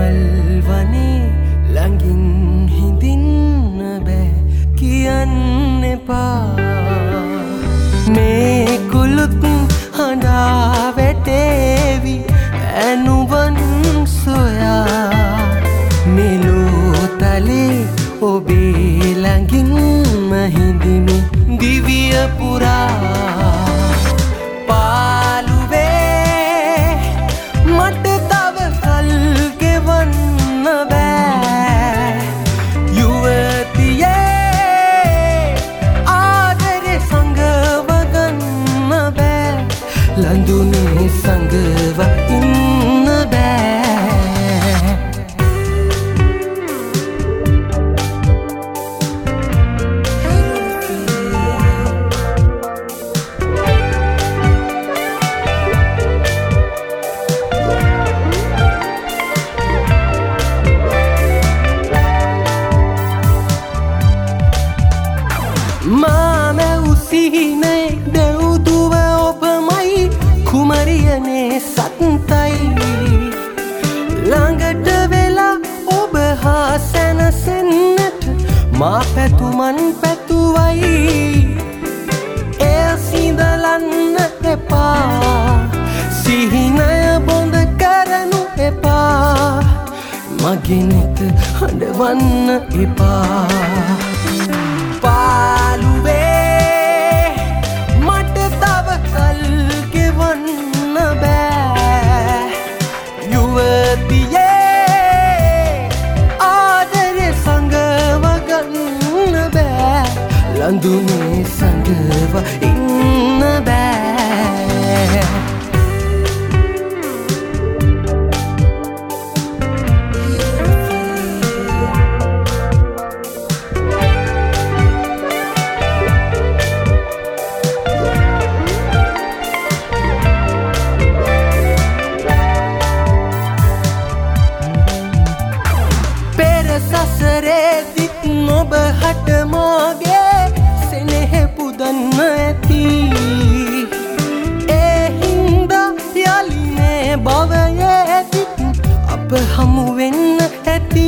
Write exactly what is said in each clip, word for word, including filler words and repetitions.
මල් වනේ ළඟින් හිඳින්න බෑ කියන්න එපා මේ කුළුත් හඬා වැටේවි ඇනුවන් සොයා මෙලෝ තලේ ඔබේ ළඟින්ම හිඳිමි දිවිය පුරා පාළුවේ මට තව කල් ගෙවන්න බෑ යුවතියේ ආදරේ සංගව ගන්න බෑ ලඳුනේ සංගව ඉන්න බෑ මාම උසිහිනේ දෙව්දුව ඔබමයි කුමරියනේ සත්තයි ළඟට වෙලා ඔබ හා සැනසෙන්නට මා පැතුමන් පැතුවයි එය සිඳලන්න එපා සිහිනය බොඳ කරනු එපා මගේ නෙත හඬවන්න එපා පාළුවේ මට තව කල් ගෙවන්න බෑ යුවතියේ ආදරේ සංගව ගන්න බෑ ලඳුනේ සංගව ඉන්න බෑ සසරේදිත් නොබ හට මාගේ සෙනෙහ පුදන්න ඇති ඒ හින්දා යලි මේ භවයේදිත් අප හමු වෙන්න ඇති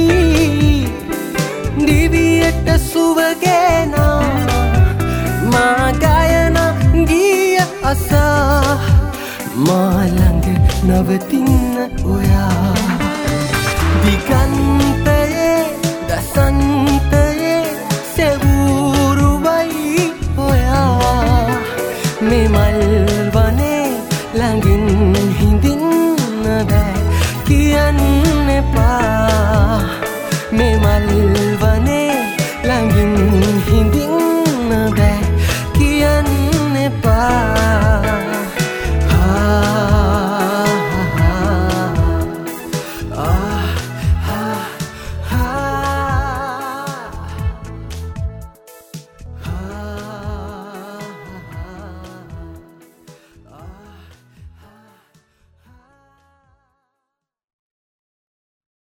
දිවියට සුවගේනා මා ගයන ගීය අසා මා ළඟ නවතින්න ඔයා දිගන්තයේ දසන්තයේ සෙවුරුවයි ඔයා මේ මල් වනේ ළඟින් හිඳින්න බෑ කියන්න එපා මේ මල් වනේ ළඟින්